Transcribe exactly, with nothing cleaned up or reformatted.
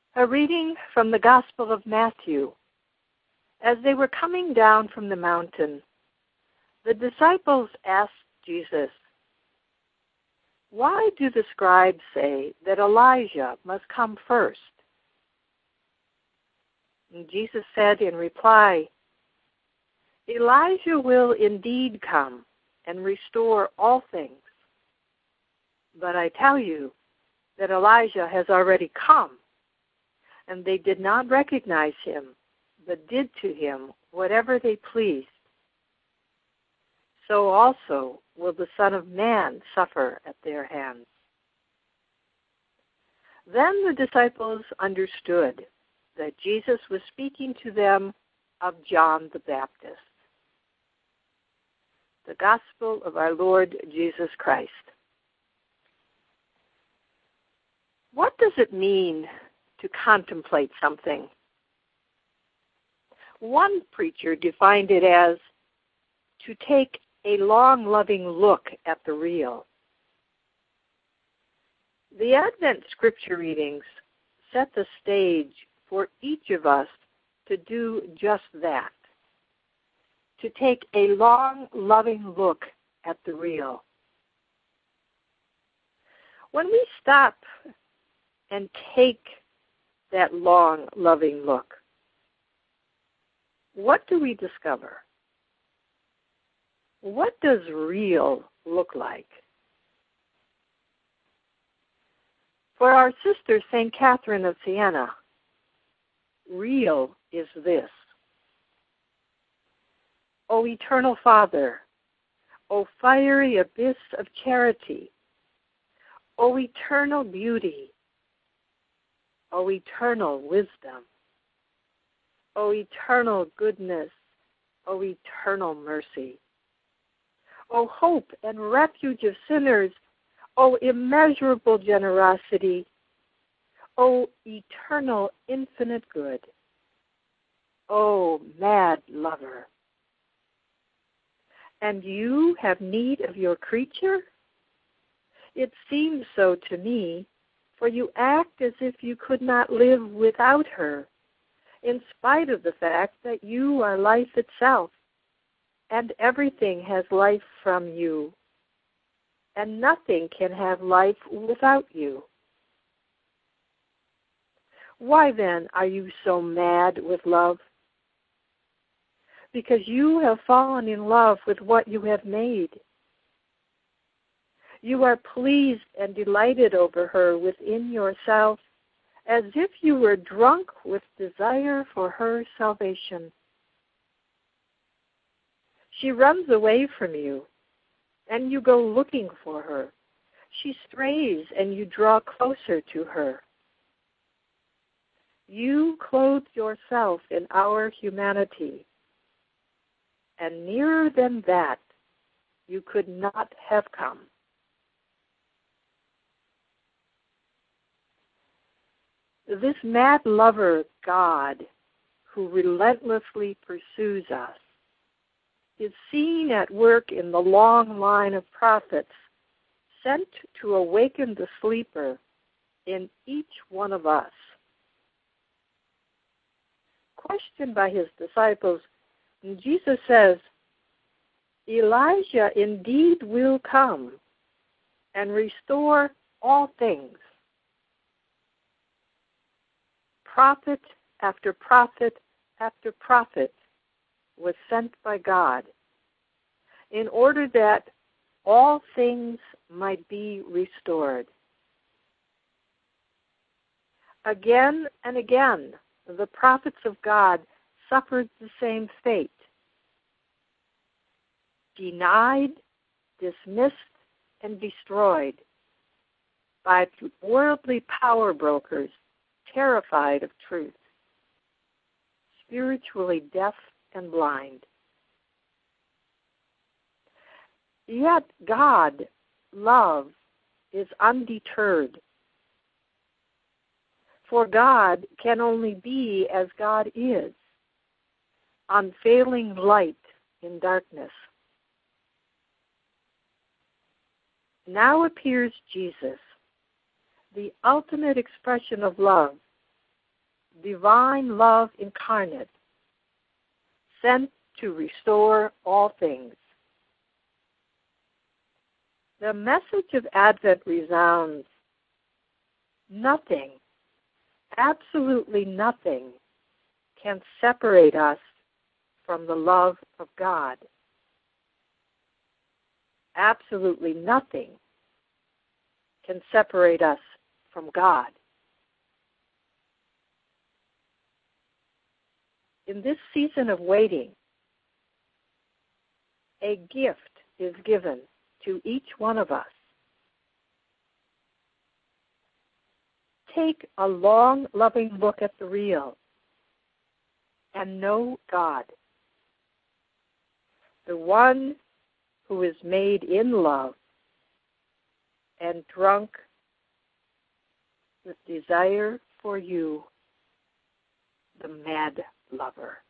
A reading from the Gospel of Matthew. As they were coming down from the mountain, the disciples asked Jesus, "Why do the scribes say that Elijah must come first?" And Jesus said in reply, "Elijah will indeed come and restore all things. But I tell you that Elijah has already come, and they did not recognize him, but did to him whatever they pleased. So also will the Son of Man suffer at their hands." Then the disciples understood that Jesus was speaking to them of John the Baptist. The Gospel of our Lord Jesus Christ. What does it mean to contemplate something? One preacher defined it as to take a long, loving look at the real. The Advent scripture readings set the stage for each of us to do just that, to take a long, loving look at the real. When we stop and take that long, loving look, what do we discover? What does real look like? For our sister, Saint Catherine of Siena, real is this. O eternal Father, O fiery abyss of charity, O eternal beauty, O eternal wisdom, O eternal goodness, O eternal mercy, O hope and refuge of sinners, O immeasurable generosity, O eternal infinite good, O mad lover. And you have need of your creature? It seems so to me, for you act as if you could not live without her, in spite of the fact that you are life itself, and everything has life from you, and nothing can have life without you. Why then are you so mad with love? Because you have fallen in love with what you have made. You are pleased and delighted over her within yourself, as if you were drunk with desire for her salvation. She runs away from you, and you go looking for her. She strays, and you draw closer to her. You clothe yourself in our humanity, and nearer than that you could not have come. This mad lover, God, who relentlessly pursues us, is seen at work in the long line of prophets sent to awaken the sleeper in each one of us. Questioned by his disciples, Jesus says, "Elijah indeed will come and restore all things." Prophet after prophet after prophet was sent by God in order that all things might be restored. Again and again, the prophets of God suffered the same fate. Denied, dismissed, and destroyed by worldly power brokers terrified of truth, spiritually deaf and blind. Yet God, love, is undeterred. For God can only be as God is, unfailing light in darkness. Now appears Jesus, the ultimate expression of love, divine love incarnate, sent to restore all things. The message of Advent resounds. Nothing, absolutely nothing, can separate us from the love of God. Absolutely nothing can separate us from God. In this season of waiting, a gift is given to each one of us. Take a long, loving look at the real and know God, the one who is made in love and drunk with desire for you, the mad lover.